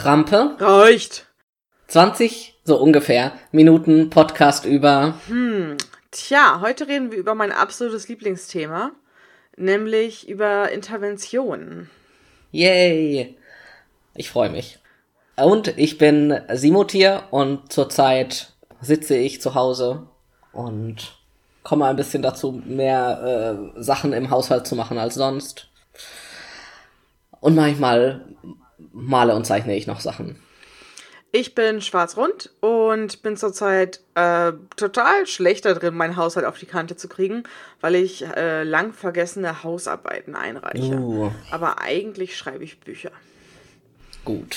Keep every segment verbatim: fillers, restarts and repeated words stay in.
Rampe. Reicht. zwanzig, so ungefähr, Minuten Podcast über. Hm, tja, heute reden wir über mein absolutes Lieblingsthema, nämlich über Intervention. Yay! Ich freue mich. Und ich bin Simotier und zurzeit sitze ich zu Hause und komme ein bisschen dazu, mehr äh, Sachen im Haushalt zu machen als sonst. Und manchmal male und zeichne ich noch Sachen. Ich bin schwarz-rund und bin zurzeit äh, total schlecht da drin, meinen Haushalt auf die Kante zu kriegen, weil ich äh, lang vergessene Hausarbeiten einreiche. Uh. Aber eigentlich schreibe ich Bücher. Gut.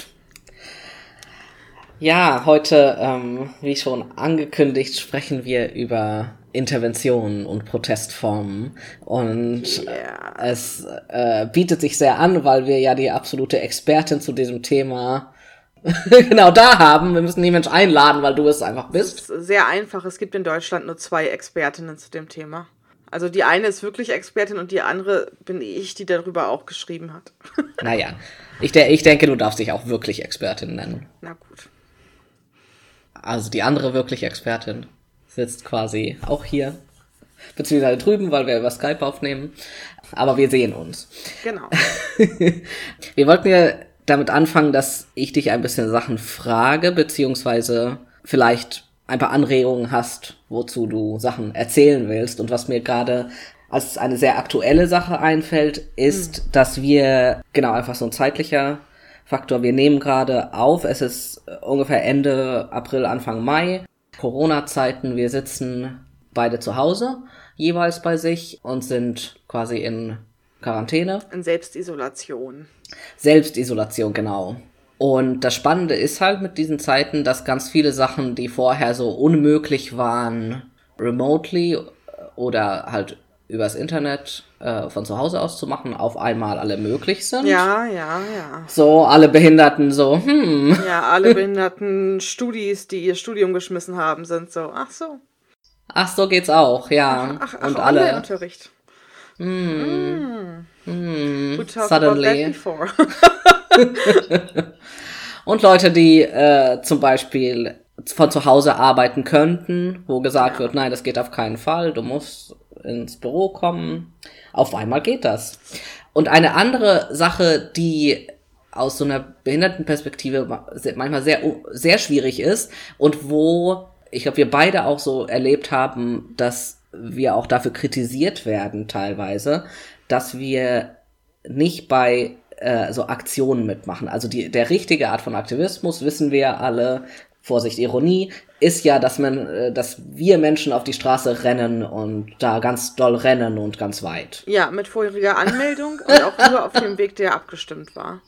Ja, heute, ähm, wie schon angekündigt, sprechen wir über Interventionen und Protestformen. Und Yeah. es äh, bietet sich sehr an, weil wir ja die absolute Expertin zu diesem Thema genau da haben. Wir müssen die Mensch einladen, weil du es einfach bist. Es ist sehr einfach. Es gibt in Deutschland nur zwei Expertinnen zu dem Thema. Also die eine ist wirklich Expertin und die andere bin ich, die darüber auch geschrieben hat. Naja, ich, de- ich denke, du darfst dich auch wirklich Expertin nennen. Na gut. Also die andere wirklich Expertin sitzt quasi auch hier, beziehungsweise drüben, weil wir über Skype aufnehmen. Aber wir sehen uns. Genau. Wir wollten ja damit anfangen, dass ich dich ein bisschen Sachen frage, beziehungsweise vielleicht ein paar Anregungen hast, wozu du Sachen erzählen willst. Und was mir gerade als eine sehr aktuelle Sache einfällt, ist, mhm. dass wir, genau, einfach so ein zeitlicher Faktor, wir nehmen gerade auf, es ist ungefähr Ende April, Anfang Mai, Corona-Zeiten, wir sitzen beide zu Hause, jeweils bei sich und sind quasi in Quarantäne. In Selbstisolation. Selbstisolation, genau. Und das Spannende ist halt mit diesen Zeiten, dass ganz viele Sachen, die vorher so unmöglich waren, remotely oder halt übers Internet äh, von zu Hause aus zu machen, auf einmal alle möglich sind. Ja, ja, ja. So, alle Behinderten so, hm. Ja, alle behinderten Studis, die ihr Studium geschmissen haben, sind so, ach so. Ach, so geht's auch, ja. Ach, ach, ach und alle. Online-Unterricht. Mm. Mm. We talked Suddenly. about that before. Und Leute, die äh, zum Beispiel von zu Hause arbeiten könnten, wo gesagt ja. wird, nein, das geht auf keinen Fall, du musst ins Büro kommen. Auf einmal geht das. Und eine andere Sache, die aus so einer Behindertenperspektive manchmal sehr, sehr schwierig ist und wo ich glaube, wir beide auch so erlebt haben, dass wir auch dafür kritisiert werden teilweise, dass wir nicht bei äh, so Aktionen mitmachen. Also die der richtige Art von Aktivismus, wissen wir alle, Vorsicht, Ironie, ist ja, dass man, äh, dass wir Menschen auf die Straße rennen und da ganz doll rennen und ganz weit. Ja, mit vorheriger Anmeldung und auch nur auf dem Weg, der abgestimmt war.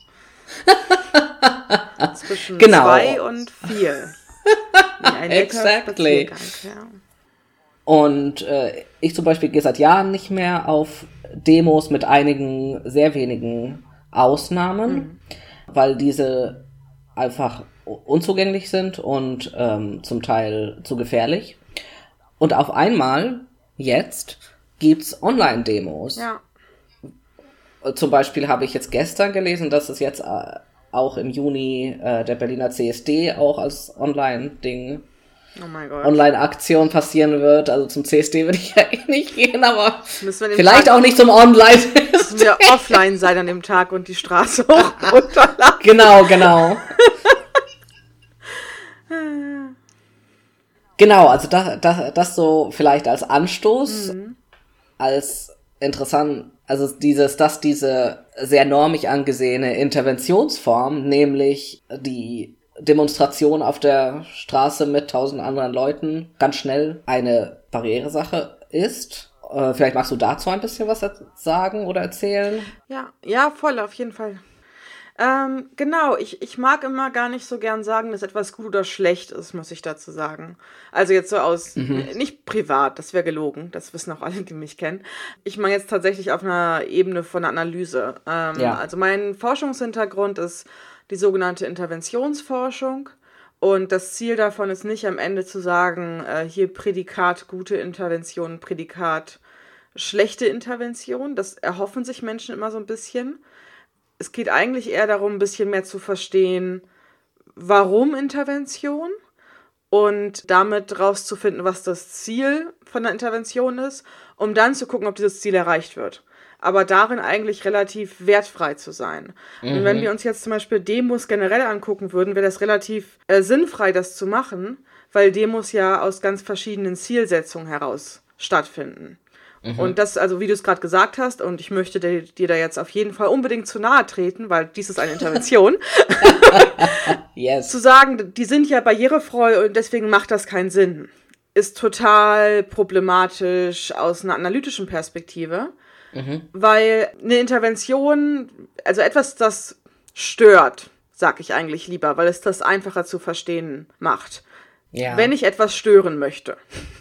Zwischen genau. zwei und vier. Ein exactly. Ja. Und äh, ich zum Beispiel gehe seit Jahren nicht mehr auf Demos mit einigen, sehr wenigen Ausnahmen, mhm. weil diese einfach unzugänglich sind und ähm, zum Teil zu gefährlich. Und auf einmal, jetzt, gibt's Online-Demos. Ja. Zum Beispiel habe ich jetzt gestern gelesen, dass es jetzt äh, auch im Juni äh, der Berliner C S D auch als Online-Ding, oh mein Gott. Online-Aktion passieren wird. Also zum C S D würde ich ja eh nicht gehen, aber vielleicht Tag auch nicht zum Online. Müssen wir offline sein an dem Tag und die Straße hoch runterlaufen. Genau, genau. Genau, also das, das, das so vielleicht als Anstoß, mhm. als interessant, also dieses, dass diese sehr normig angesehene Interventionsform, nämlich die Demonstration auf der Straße mit tausend anderen Leuten, ganz schnell eine Barrieresache ist. Äh, vielleicht magst du dazu ein bisschen was sagen oder erzählen? Ja, ja, voll, auf jeden Fall. Ähm, genau, ich, ich mag immer gar nicht so gern sagen, dass etwas gut oder schlecht ist, muss ich dazu sagen. Also jetzt so aus, mhm. nicht privat, das wäre gelogen, das wissen auch alle, die mich kennen. Ich meine jetzt tatsächlich auf einer Ebene von Analyse. Ähm, ja. Also mein Forschungshintergrund ist die sogenannte Interventionsforschung. Und das Ziel davon ist nicht am Ende zu sagen, äh, hier Prädikat gute Intervention, Prädikat schlechte Intervention. Das erhoffen sich Menschen immer so ein bisschen. Es geht eigentlich eher darum, ein bisschen mehr zu verstehen, warum Intervention und damit rauszufinden, was das Ziel von der Intervention ist, um dann zu gucken, ob dieses Ziel erreicht wird. Aber darin eigentlich relativ wertfrei zu sein. Mhm. Und wenn wir uns jetzt zum Beispiel Demos generell angucken würden, wäre das relativ äh, sinnfrei, das zu machen, weil Demos ja aus ganz verschiedenen Zielsetzungen heraus stattfinden. Mhm. Und das, also wie du es gerade gesagt hast, und ich möchte dir, dir da jetzt auf jeden Fall unbedingt zu nahe treten, weil dies ist eine Intervention, yes. zu sagen, die sind ja barrierefrei und deswegen macht das keinen Sinn, ist total problematisch aus einer analytischen Perspektive. Mhm. Weil eine Intervention, also etwas, das stört, sag ich eigentlich lieber, weil es das einfacher zu verstehen macht. Ja. Wenn ich etwas stören möchte,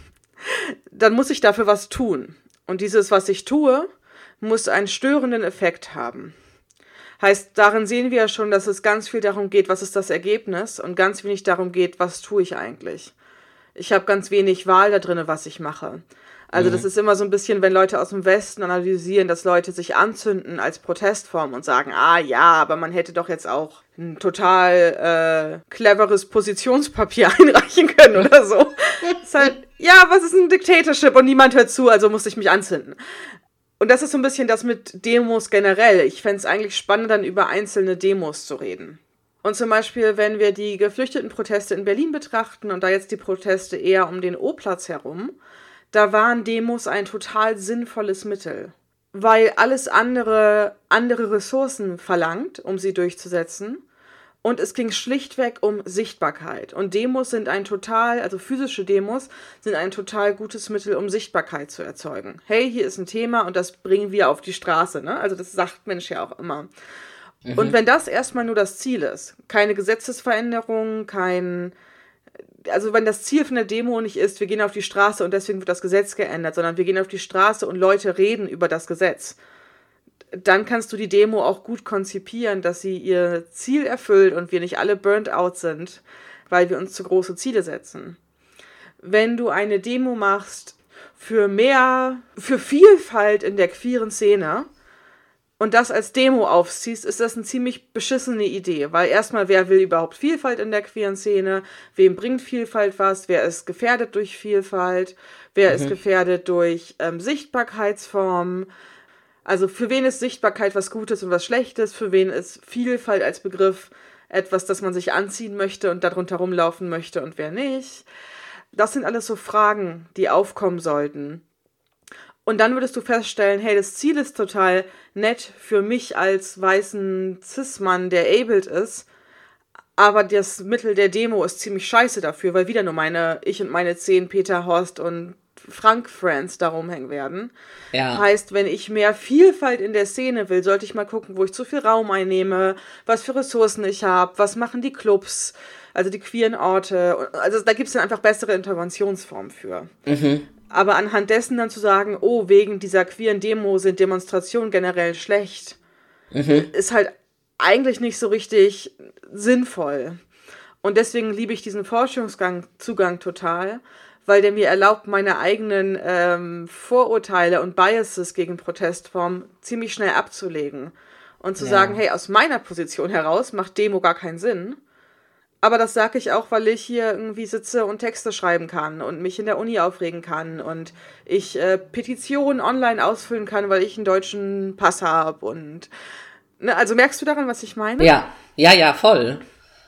dann muss ich dafür was tun. Und dieses, was ich tue, muss einen störenden Effekt haben. Heißt, darin sehen wir ja schon, dass es ganz viel darum geht, was ist das Ergebnis, und ganz wenig darum geht, was tue ich eigentlich. Ich habe ganz wenig Wahl da drin, was ich mache. Also das ist immer so ein bisschen, wenn Leute aus dem Westen analysieren, dass Leute sich anzünden als Protestform und sagen, ah ja, aber man hätte doch jetzt auch ein total äh, cleveres Positionspapier einreichen können oder so. Ist halt, ja, was ist ein Dictatorship und niemand hört zu, also musste ich mich anzünden. Und das ist so ein bisschen das mit Demos generell. Ich fände es eigentlich spannend, dann über einzelne Demos zu reden. Und zum Beispiel, wenn wir die Geflüchtetenproteste in Berlin betrachten und da jetzt die Proteste eher um den O-Platz herum, da waren Demos ein total sinnvolles Mittel, weil alles andere andere Ressourcen verlangt, um sie durchzusetzen. Und es ging schlichtweg um Sichtbarkeit. Und Demos sind ein total, also physische Demos, sind ein total gutes Mittel, um Sichtbarkeit zu erzeugen. Hey, hier ist ein Thema und das bringen wir auf die Straße, ne? Also das sagt Mensch ja auch immer. Mhm. Und wenn das erstmal nur das Ziel ist, keine Gesetzesveränderung, kein... Also wenn das Ziel von der Demo nicht ist, wir gehen auf die Straße und deswegen wird das Gesetz geändert, sondern wir gehen auf die Straße und Leute reden über das Gesetz, dann kannst du die Demo auch gut konzipieren, dass sie ihr Ziel erfüllt und wir nicht alle burnt out sind, weil wir uns zu große Ziele setzen. Wenn du eine Demo machst für mehr, für Vielfalt in der queeren Szene, und das als Demo aufziehst, ist das eine ziemlich beschissene Idee, weil erstmal, wer will überhaupt Vielfalt in der queeren Szene? Wem bringt Vielfalt was? Wer ist gefährdet durch Vielfalt? Wer mhm. ist gefährdet durch ähm, Sichtbarkeitsformen? Also für wen ist Sichtbarkeit was Gutes und was Schlechtes? Für wen ist Vielfalt als Begriff etwas, das man sich anziehen möchte und darunter rumlaufen möchte und wer nicht? Das sind alles so Fragen, die aufkommen sollten. Und dann würdest du feststellen, hey, das Ziel ist total nett für mich als weißen Cis-Mann, der abled ist, aber das Mittel der Demo ist ziemlich scheiße dafür, weil wieder nur meine, ich und meine zehn Peter, Horst und Frank-Friends da rumhängen werden. Ja. Heißt, wenn ich mehr Vielfalt in der Szene will, sollte ich mal gucken, wo ich zu viel Raum einnehme, was für Ressourcen ich habe, was machen die Clubs, also die queeren Orte. Also da gibt es dann einfach bessere Interventionsformen für. Mhm. Aber anhand dessen dann zu sagen, oh, wegen dieser queeren Demo sind Demonstrationen generell schlecht, mhm. ist halt eigentlich nicht so richtig sinnvoll. Und deswegen liebe ich diesen Forschungszugang total, weil der mir erlaubt, meine eigenen ähm, Vorurteile und Biases gegen Protestformen ziemlich schnell abzulegen. Und zu ja. sagen, hey, aus meiner Position heraus macht Demo gar keinen Sinn. Aber das sage ich auch, weil ich hier irgendwie sitze und Texte schreiben kann und mich in der Uni aufregen kann und ich äh, Petitionen online ausfüllen kann, weil ich einen deutschen Pass habe und ne, also merkst du daran, was ich meine? Ja, ja, ja, voll.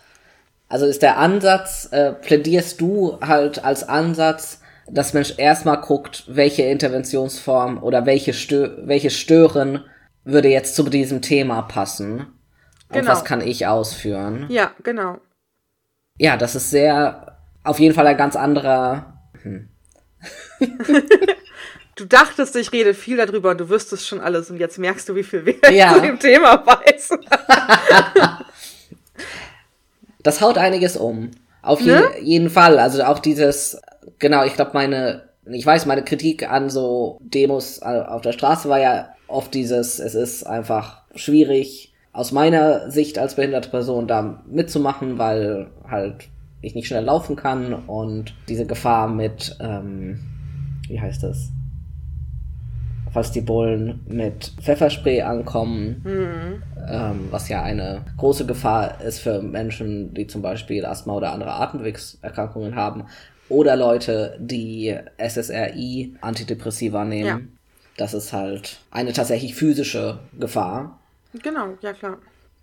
Also ist der Ansatz, äh, plädierst du halt als Ansatz, dass Mensch erstmal guckt, welche Interventionsform oder welche Stö- welche Stören würde jetzt zu diesem Thema passen und genau. was kann ich ausführen? Ja, genau. Ja, das ist sehr, auf jeden Fall ein ganz anderer... Hm. Du dachtest, ich rede viel darüber und du wüsstest schon alles und jetzt merkst du, wie viel wir ja. zu dem Thema weiß. Das haut einiges um. Auf je- ne? jeden Fall. Also auch dieses, genau, ich glaube meine, ich weiß, meine Kritik an so Demos auf der Straße war ja oft dieses, es ist einfach schwierig, aus meiner Sicht als behinderte Person da mitzumachen, weil halt ich nicht schnell laufen kann und diese Gefahr mit, ähm, wie heißt das? falls die Bullen mit Pfefferspray ankommen, mhm. ähm, was ja eine große Gefahr ist für Menschen, die zum Beispiel Asthma oder andere Atemwegserkrankungen haben, oder Leute, die S S R I-Antidepressiva nehmen. Ja. Das ist halt eine tatsächlich physische Gefahr. Genau, ja klar.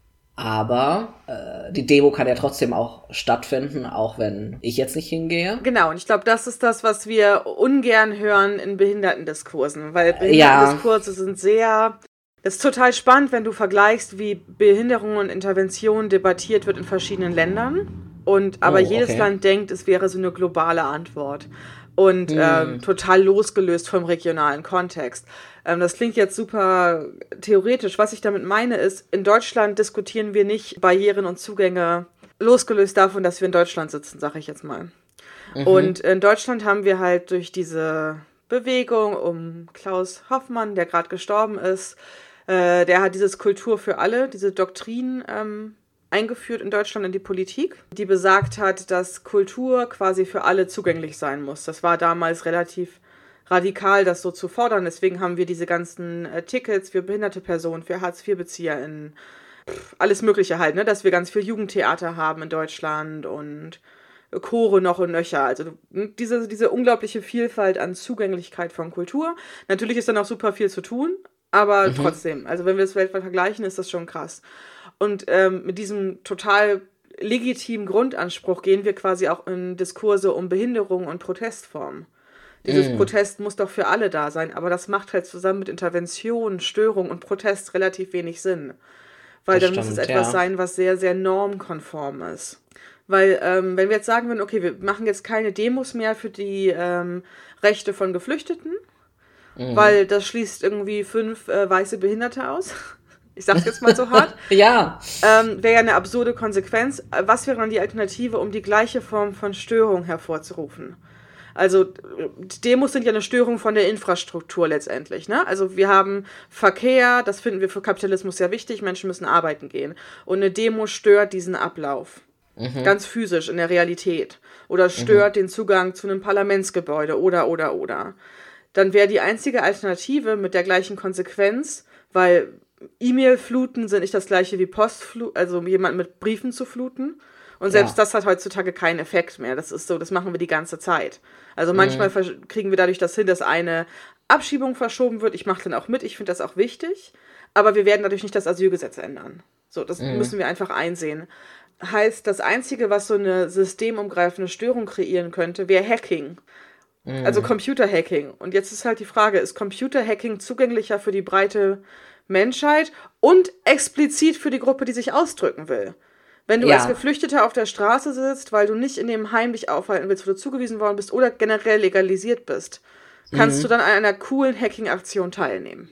Aber äh, die Demo kann ja trotzdem auch stattfinden, auch wenn ich jetzt nicht hingehe. Genau, und ich glaube, das ist das, was wir ungern hören in Behindertendiskursen. Weil Behindertendiskurse ja. sind sehr... Das ist total spannend, wenn du vergleichst, wie Behinderung und Intervention debattiert wird in verschiedenen Ländern. Und aber oh, okay. jedes Land denkt, es wäre so eine globale Antwort. Und hm. ähm, total losgelöst vom regionalen Kontext. Ähm, das klingt jetzt super theoretisch. Was ich damit meine ist, in Deutschland diskutieren wir nicht Barrieren und Zugänge losgelöst davon, dass wir in Deutschland sitzen, sage ich jetzt mal. Mhm. Und in Deutschland haben wir halt durch diese Bewegung um Klaus Hoffmann, der gerade gestorben ist, äh, der hat dieses Kultur für alle, diese Doktrin ähm, eingeführt in Deutschland in die Politik, die besagt hat, dass Kultur quasi für alle zugänglich sein muss. Das war damals relativ radikal, das so zu fordern. Deswegen haben wir diese ganzen äh, Tickets für behinderte Personen, für Hartz-vier-BezieherInnen, pff, alles Mögliche halt, ne? Dass wir ganz viel Jugendtheater haben in Deutschland und Chore noch und nöcher. Also diese, diese unglaubliche Vielfalt an Zugänglichkeit von Kultur. Natürlich ist da noch super viel zu tun, aber mhm. trotzdem, also wenn wir es weltweit vergleichen, ist das schon krass. Und ähm, mit diesem total legitimen Grundanspruch gehen wir quasi auch in Diskurse um Behinderung und Protestformen. Dieses mm. Protest muss doch für alle da sein, aber das macht halt zusammen mit Intervention, Störung und Protest relativ wenig Sinn. Weil das dann stimmt, muss es etwas ja. sein, was sehr, sehr normkonform ist. Weil ähm, wenn wir jetzt sagen würden, okay, wir machen jetzt keine Demos mehr für die ähm, Rechte von Geflüchteten, mm. weil das schließt irgendwie fünf äh, weiße Behinderte aus. Ich sag's jetzt mal so hart. ja. Ähm, wäre ja eine absurde Konsequenz. Was wäre dann die Alternative, um die gleiche Form von Störung hervorzurufen? Also Demos sind ja eine Störung von der Infrastruktur letztendlich, ne? Also wir haben Verkehr, das finden wir für Kapitalismus sehr wichtig, Menschen müssen arbeiten gehen. Und eine Demo stört diesen Ablauf. Mhm. Ganz physisch in der Realität. Oder stört mhm. den Zugang zu einem Parlamentsgebäude oder, oder, oder. Dann wäre die einzige Alternative mit der gleichen Konsequenz, weil E-Mail-Fluten sind nicht das gleiche wie Postfluten, also jemanden mit Briefen zu fluten. Und selbst ja. das hat heutzutage keinen Effekt mehr. Das ist so, das machen wir die ganze Zeit. Also manchmal mhm. kriegen wir dadurch das hin, dass eine Abschiebung verschoben wird. Ich mache dann auch mit, ich finde das auch wichtig. Aber wir werden dadurch nicht das Asylgesetz ändern. So, das mhm. müssen wir einfach einsehen. Heißt, das Einzige, was so eine systemumgreifende Störung kreieren könnte, wäre Hacking. Mhm. Also Computerhacking. Und jetzt ist halt die Frage, ist Computerhacking zugänglicher für die breite Menschheit und explizit für die Gruppe, die sich ausdrücken will? Wenn du ja. als Geflüchteter auf der Straße sitzt, weil du nicht in dem Heim dich aufhalten willst, wo du zugewiesen worden bist oder generell legalisiert bist, kannst mhm. du dann an einer coolen Hacking-Aktion teilnehmen?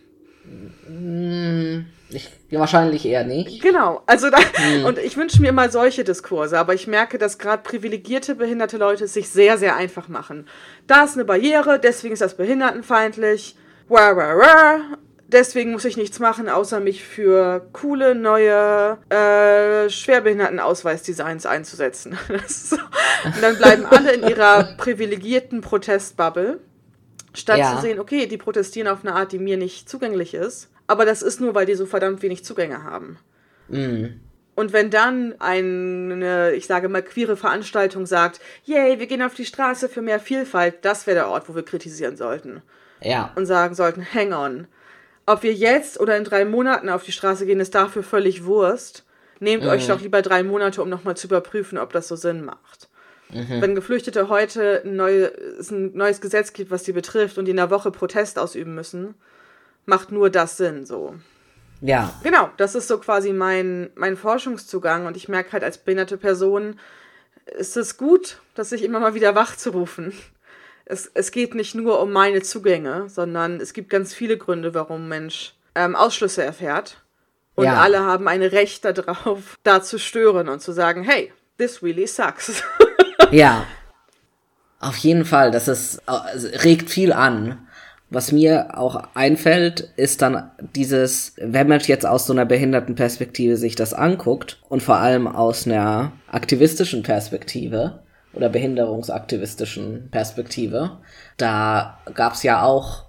Ich, wahrscheinlich eher nicht. Genau, also da, mhm. und ich wünsche mir mal solche Diskurse, aber ich merke, dass gerade privilegierte, behinderte Leute es sich sehr, sehr einfach machen. Da ist eine Barriere, deswegen ist das behindertenfeindlich, wah, wah, wah. Deswegen muss ich nichts machen, außer mich für coole, neue äh, Schwerbehindertenausweisdesigns einzusetzen. So. Und dann bleiben alle in ihrer privilegierten Protestbubble, statt ja. zu sehen, okay, die protestieren auf eine Art, die mir nicht zugänglich ist, aber das ist nur, weil die so verdammt wenig Zugänge haben. Mhm. Und wenn dann eine, ich sage mal, queere Veranstaltung sagt, yay, wir gehen auf die Straße für mehr Vielfalt, das wäre der Ort, wo wir kritisieren sollten. Ja. Und sagen sollten, hang on. Ob wir jetzt oder in drei Monaten auf die Straße gehen, ist dafür völlig Wurst. Nehmt mhm. euch doch lieber drei Monate, um nochmal zu überprüfen, ob das so Sinn macht. Mhm. Wenn Geflüchtete heute ein, neue, es ein neues Gesetz gibt, was sie betrifft und die in der Woche Protest ausüben müssen, macht nur das Sinn, so. Ja. Genau, das ist so quasi mein, mein Forschungszugang und ich merke halt als behinderte Person, ist es gut, dass sich immer mal wieder wach zu rufen. Es, es geht nicht nur um meine Zugänge, sondern es gibt ganz viele Gründe, warum ein Mensch ähm, Ausschlüsse erfährt. Und ja. alle haben ein Recht darauf, da zu stören und zu sagen, hey, this really sucks. Ja, auf jeden Fall. Das ist, also, regt viel an. Was mir auch einfällt, ist dann dieses, wenn man jetzt aus so einer Behindertenperspektive sich das anguckt und vor allem aus einer aktivistischen Perspektive, oder behinderungsaktivistischen Perspektive. Da gab's ja auch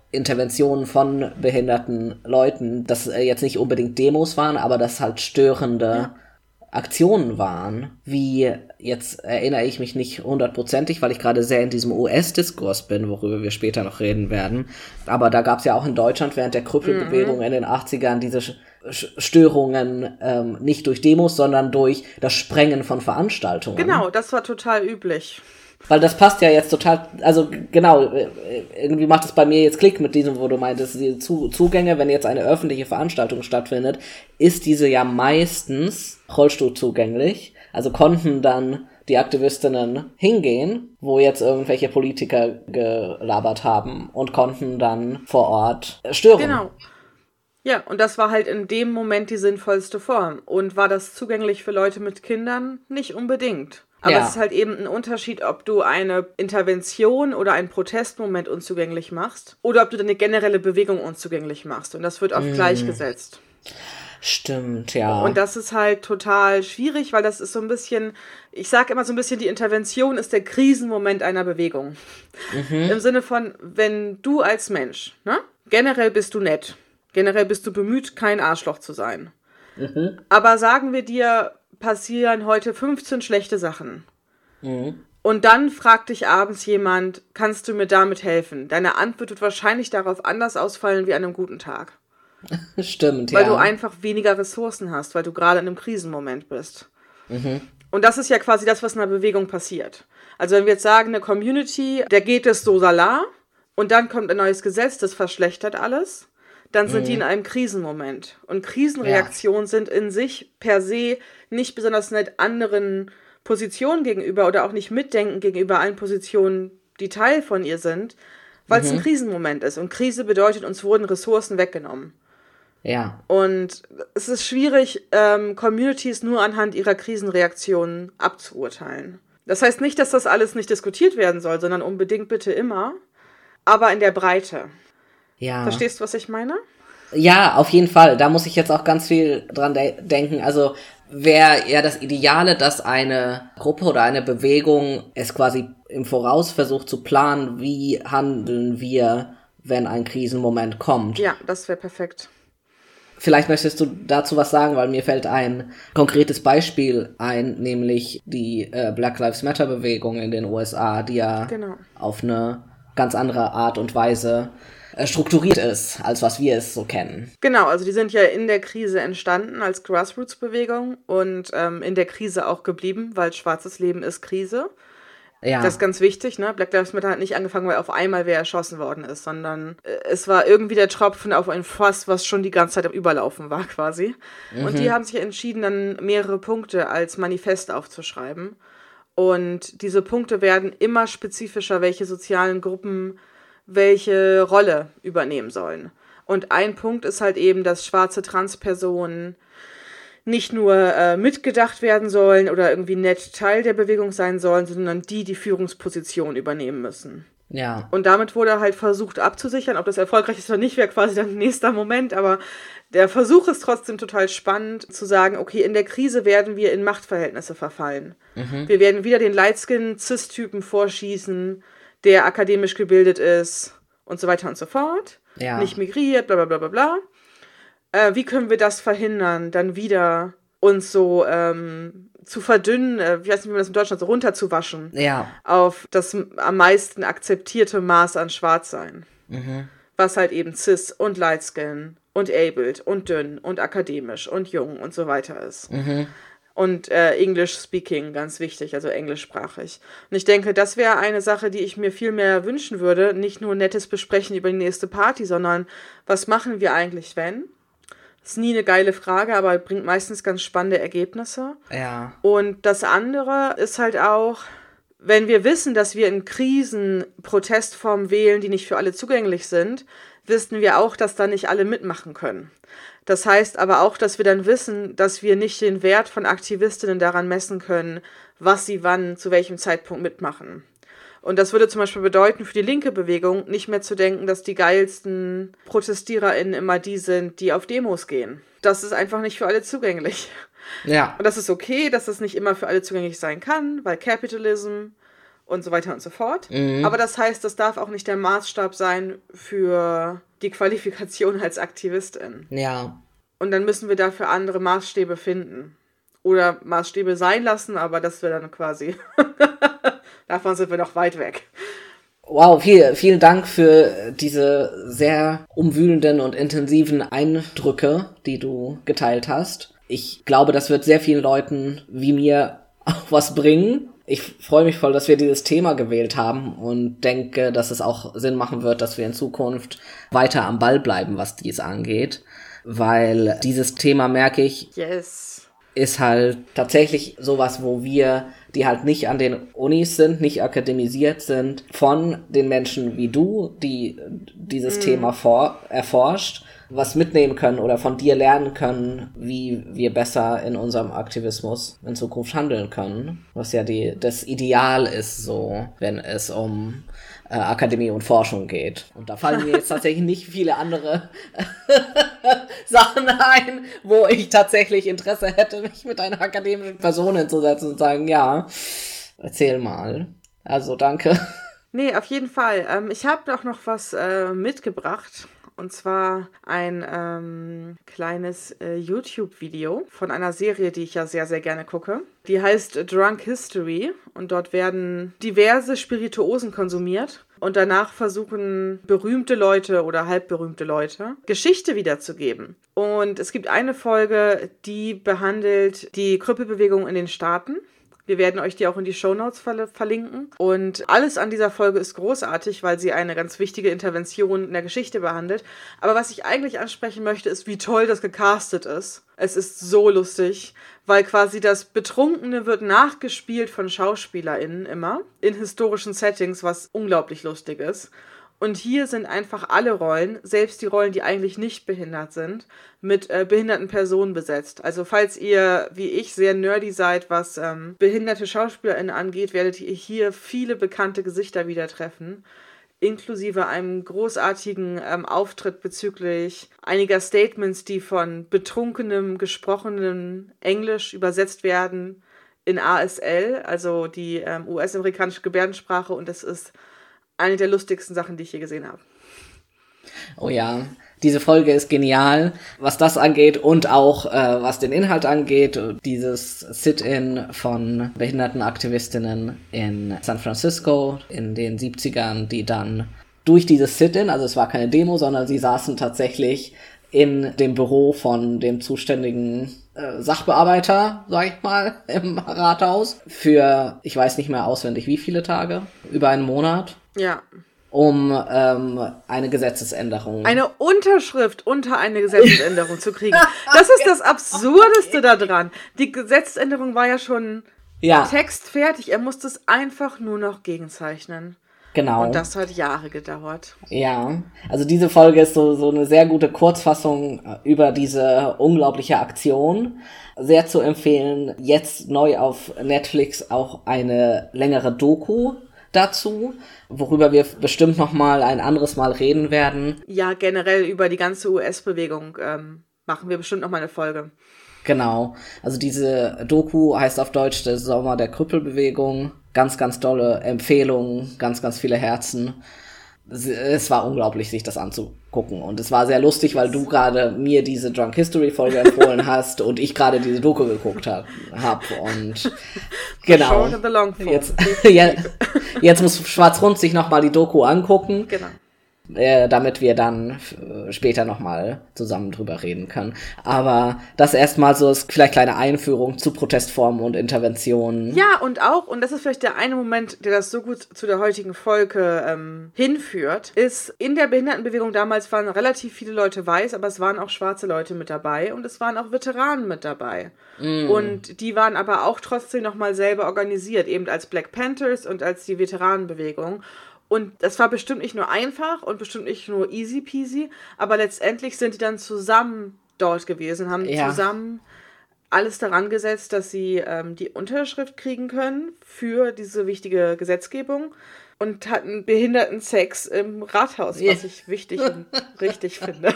Interventionen von behinderten Leuten, dass äh, jetzt nicht unbedingt Demos waren, aber dass halt störende ja. Aktionen waren, wie, jetzt erinnere ich mich nicht hundertprozentig, weil ich gerade sehr in diesem U S-Diskurs bin, worüber wir später noch reden werden, aber da gab es ja auch in Deutschland während der Krüppelbewegung mhm. in den achtzigern diese Sch- Störungen ähm, nicht durch Demos, sondern durch das Sprengen von Veranstaltungen. Genau, das war total üblich. Weil das passt ja jetzt total, also genau, irgendwie macht es bei mir jetzt Klick mit diesem, wo du meintest, die Zugänge, wenn jetzt eine öffentliche Veranstaltung stattfindet, ist diese ja meistens rollstuhlzugänglich. Also konnten dann die Aktivistinnen hingehen, wo jetzt irgendwelche Politiker gelabert haben und konnten dann vor Ort stören. Genau. Ja, und das war halt in dem Moment die sinnvollste Form. Und war das zugänglich für Leute mit Kindern? Nicht unbedingt. Aber ja. es ist halt eben ein Unterschied, ob du eine Intervention oder einen Protestmoment unzugänglich machst oder ob du deine generelle Bewegung unzugänglich machst. Und das wird oft mm. gleichgesetzt. Stimmt, ja. Und das ist halt total schwierig, weil das ist so ein bisschen, ich sage immer so ein bisschen, die Intervention ist der Krisenmoment einer Bewegung. Mhm. Im Sinne von, wenn du als Mensch, ne, generell bist du nett, generell bist du bemüht, kein Arschloch zu sein. Mhm. Aber sagen wir dir, passieren heute fünfzehn schlechte Sachen. Mhm. Und dann fragt dich abends jemand, kannst du mir damit helfen? Deine Antwort wird wahrscheinlich darauf anders ausfallen wie an einem guten Tag. Stimmt, weil ja. Weil du einfach weniger Ressourcen hast, weil du gerade in einem Krisenmoment bist. Mhm. Und das ist ja quasi das, was in einer Bewegung passiert. Also wenn wir jetzt sagen, eine Community, der geht es so lala und dann kommt ein neues Gesetz, das verschlechtert alles, dann sind mhm. die in einem Krisenmoment. Und Krisenreaktionen ja. sind in sich per se nicht besonders nett anderen Positionen gegenüber oder auch nicht mitdenken gegenüber allen Positionen, die Teil von ihr sind, weil es mhm. ein Krisenmoment ist. Und Krise bedeutet, uns wurden Ressourcen weggenommen. Ja. Und es ist schwierig, ähm, Communities nur anhand ihrer Krisenreaktionen abzuurteilen. Das heißt nicht, dass das alles nicht diskutiert werden soll, sondern unbedingt bitte immer, aber in der Breite. Ja. Verstehst du, was ich meine? Ja, auf jeden Fall. Da muss ich jetzt auch ganz viel dran de- denken. Also wäre ja das Ideale, dass eine Gruppe oder eine Bewegung es quasi im Voraus versucht zu planen, wie handeln wir, wenn ein Krisenmoment kommt. Ja, das wäre perfekt. Vielleicht möchtest du dazu was sagen, weil mir fällt ein konkretes Beispiel ein, nämlich die äh, Black Lives Matter Bewegung in den U S A, die ja genau. auf eine ganz andere Art und Weise strukturiert ist, als was wir es so kennen. Genau, also die sind ja in der Krise entstanden als Grassroots-Bewegung und ähm, in der Krise auch geblieben, weil schwarzes Leben ist Krise. Ja. Das ist ganz wichtig, ne? Black Lives Matter hat nicht angefangen, weil auf einmal wer erschossen worden ist, sondern äh, es war irgendwie der Tropfen auf ein Fass, was schon die ganze Zeit am Überlaufen war quasi. Mhm. Und die haben sich entschieden, dann mehrere Punkte als Manifest aufzuschreiben. Und diese Punkte werden immer spezifischer, welche sozialen Gruppen welche Rolle übernehmen sollen. Und ein Punkt ist halt eben, dass schwarze Transpersonen nicht nur äh, mitgedacht werden sollen oder irgendwie nett Teil der Bewegung sein sollen, sondern die die Führungsposition übernehmen müssen. Ja. Und damit wurde halt versucht abzusichern, ob das erfolgreich ist oder nicht, wäre quasi dann nächster Moment, aber der Versuch ist trotzdem total spannend, zu sagen, okay, in der Krise werden wir in Machtverhältnisse verfallen. Mhm. Wir werden wieder den Lightskin-Cis-Typen vorschießen, der akademisch gebildet ist und so weiter und so fort, ja. nicht migriert, bla bla bla bla bla. Äh, wie können wir das verhindern, dann wieder uns so ähm, zu verdünnen, äh, ich weiß nicht, wie man das in Deutschland so runterzuwaschen, ja. auf das am meisten akzeptierte Maß an Schwarzsein. Mhm. Was halt eben cis und lightskin und abled und dünn und akademisch und jung und so weiter ist. Mhm. Und äh, English speaking, ganz wichtig, also englischsprachig. Und ich denke, das wäre eine Sache, die ich mir viel mehr wünschen würde. Nicht nur nettes Besprechen über die nächste Party, sondern was machen wir eigentlich, wenn? Das ist nie eine geile Frage, aber bringt meistens ganz spannende Ergebnisse. Ja. Und das andere ist halt auch, wenn wir wissen, dass wir in Krisen Protestformen wählen, die nicht für alle zugänglich sind, wissen wir auch, dass da nicht alle mitmachen können. Das heißt aber auch, dass wir dann wissen, dass wir nicht den Wert von Aktivistinnen daran messen können, was sie wann, zu welchem Zeitpunkt mitmachen. Und das würde zum Beispiel bedeuten, für die linke Bewegung nicht mehr zu denken, dass die geilsten ProtestiererInnen immer die sind, die auf Demos gehen. Das ist einfach nicht für alle zugänglich. Ja. Und das ist okay, dass das nicht immer für alle zugänglich sein kann, weil Capitalism und so weiter und so fort. Mhm. Aber das heißt, das darf auch nicht der Maßstab sein für die Qualifikation als Aktivistin. Ja. Und dann müssen wir dafür andere Maßstäbe finden. Oder Maßstäbe sein lassen, aber das wäre dann quasi... Davon sind wir noch weit weg. Wow, viel, vielen Dank für diese sehr umwühlenden und intensiven Eindrücke, die du geteilt hast. Ich glaube, das wird sehr vielen Leuten wie mir auch was bringen. Ich freue mich voll, dass wir dieses Thema gewählt haben und denke, dass es auch Sinn machen wird, dass wir in Zukunft weiter am Ball bleiben, was dies angeht. Weil dieses Thema, merke ich, yes. ist halt tatsächlich sowas, wo wir, die halt nicht an den Unis sind, nicht akademisiert sind, von den Menschen wie du, die dieses mm. Thema vor, erforscht, was mitnehmen können oder von dir lernen können, wie wir besser in unserem Aktivismus in Zukunft handeln können. Was ja die, das Ideal ist, so, wenn es um äh, Akademie und Forschung geht. Und da fallen mir jetzt tatsächlich nicht viele andere Sachen ein, wo ich tatsächlich Interesse hätte, mich mit einer akademischen Person hinzusetzen und sagen, ja, erzähl mal. Also danke. Nee, auf jeden Fall. Ähm, ich habe auch noch was äh, mitgebracht. Und zwar ein ähm, kleines äh, YouTube-Video von einer Serie, die ich ja sehr, sehr gerne gucke. Die heißt Drunk History und dort werden diverse Spirituosen konsumiert und danach versuchen berühmte Leute oder halbberühmte Leute Geschichte wiederzugeben. Und es gibt eine Folge, die behandelt die Krüppelbewegung in den Staaten. Wir werden euch die auch in die Shownotes ver- verlinken. Und alles an dieser Folge ist großartig, weil sie eine ganz wichtige Intervention in der Geschichte behandelt. Aber was ich eigentlich ansprechen möchte, ist, wie toll das gecastet ist. Es ist so lustig, weil quasi das Betrunkene wird nachgespielt von SchauspielerInnen immer in historischen Settings, was unglaublich lustig ist. Und hier sind einfach alle Rollen, selbst die Rollen, die eigentlich nicht behindert sind, mit äh, behinderten Personen besetzt. Also falls ihr, wie ich, sehr nerdy seid, was ähm, behinderte SchauspielerInnen angeht, werdet ihr hier viele bekannte Gesichter wieder treffen, inklusive einem großartigen ähm, Auftritt bezüglich einiger Statements, die von betrunkenem, gesprochenem Englisch übersetzt werden in A S L, also die ähm, U S-amerikanische Gebärdensprache, und das ist eine der lustigsten Sachen, die ich je gesehen habe. Oh ja, diese Folge ist genial, was das angeht und auch äh, was den Inhalt angeht. Dieses Sit-in von Behindertenaktivistinnen in San Francisco in den siebzigern, die dann durch dieses Sit-in, also es war keine Demo, sondern sie saßen tatsächlich in dem Büro von dem zuständigen äh, Sachbearbeiter, sag ich mal, im Rathaus für, ich weiß nicht mehr auswendig wie viele Tage, über einen Monat. Ja. Um ähm, eine Gesetzesänderung. Eine Unterschrift unter eine Gesetzesänderung zu kriegen. Das ist das Absurdeste daran. Die Gesetzesänderung war ja schon ja. textfertig. Er musste es einfach nur noch gegenzeichnen. Genau. Und das hat Jahre gedauert. Ja, also diese Folge ist so, so eine sehr gute Kurzfassung über diese unglaubliche Aktion. Sehr zu empfehlen. Jetzt neu auf Netflix auch eine längere Doku dazu, worüber wir bestimmt noch mal ein anderes Mal reden werden. Ja, generell über die ganze U S-Bewegung ähm, machen wir bestimmt noch mal eine Folge. Genau, also diese Doku heißt auf Deutsch der Sommer der Krüppelbewegung. Ganz, ganz tolle Empfehlungen, ganz, ganz viele Herzen. Es war unglaublich, sich das anzugucken. Und es war sehr lustig, weil du gerade mir diese Drunk History Folge empfohlen hast und ich gerade diese Doku geguckt habe. Hab. Und genau. Jetzt, ja, jetzt muss Schwarz-Rund sich nochmal die Doku angucken. Genau. Äh, damit wir dann f- später nochmal zusammen drüber reden können. Aber das erstmal so ist vielleicht kleine Einführung zu Protestformen und Interventionen. Ja, und auch, und das ist vielleicht der eine Moment, der das so gut zu der heutigen Folge ähm, hinführt, ist, in der Behindertenbewegung damals waren relativ viele Leute weiß, aber es waren auch schwarze Leute mit dabei und es waren auch Veteranen mit dabei. Mm. Und die waren aber auch trotzdem nochmal selber organisiert, eben als Black Panthers und als die Veteranenbewegung. Und das war bestimmt nicht nur einfach und bestimmt nicht nur easy peasy, aber letztendlich sind die dann zusammen dort gewesen, haben ja. zusammen alles daran gesetzt, dass sie ähm, die Unterschrift kriegen können für diese wichtige Gesetzgebung und hatten Behindertensex im Rathaus, yeah. was ich wichtig und richtig finde.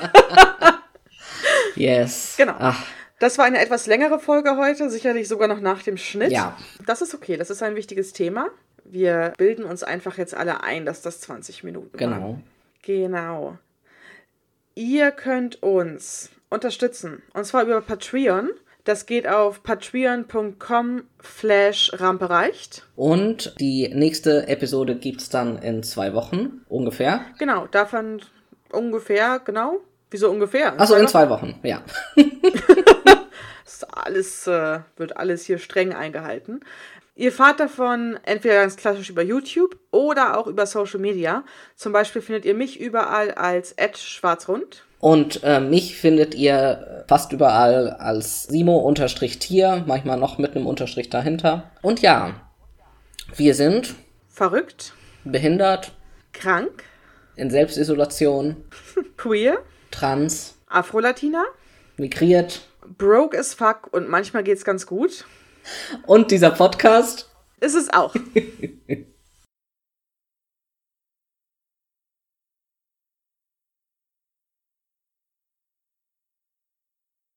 Yes. Genau. Ach. Das war eine etwas längere Folge heute, sicherlich sogar noch nach dem Schnitt. Ja. Das ist okay, das ist ein wichtiges Thema. Wir bilden uns einfach jetzt alle ein, dass das zwanzig Minuten Genau. waren. Genau. Ihr könnt uns unterstützen. Und zwar über Patreon. Das geht auf patreon.com slash rampereicht. Und die nächste Episode gibt's dann in zwei Wochen ungefähr. Genau, davon ungefähr, genau. Wieso ungefähr? Achso, in zwei Wochen, ja. Das alles, äh, wird alles hier streng eingehalten. Ihr fahrt davon entweder ganz klassisch über YouTube oder auch über Social Media. Zum Beispiel findet ihr mich überall als at schwarzrund. Und äh, mich findet ihr fast überall als Simo-Tier, manchmal noch mit einem Unterstrich dahinter. Und ja, wir sind verrückt, behindert, krank, in Selbstisolation, queer, trans, Afro-Latina, migriert, broke as fuck und manchmal geht's ganz gut. Und dieser Podcast ist es auch.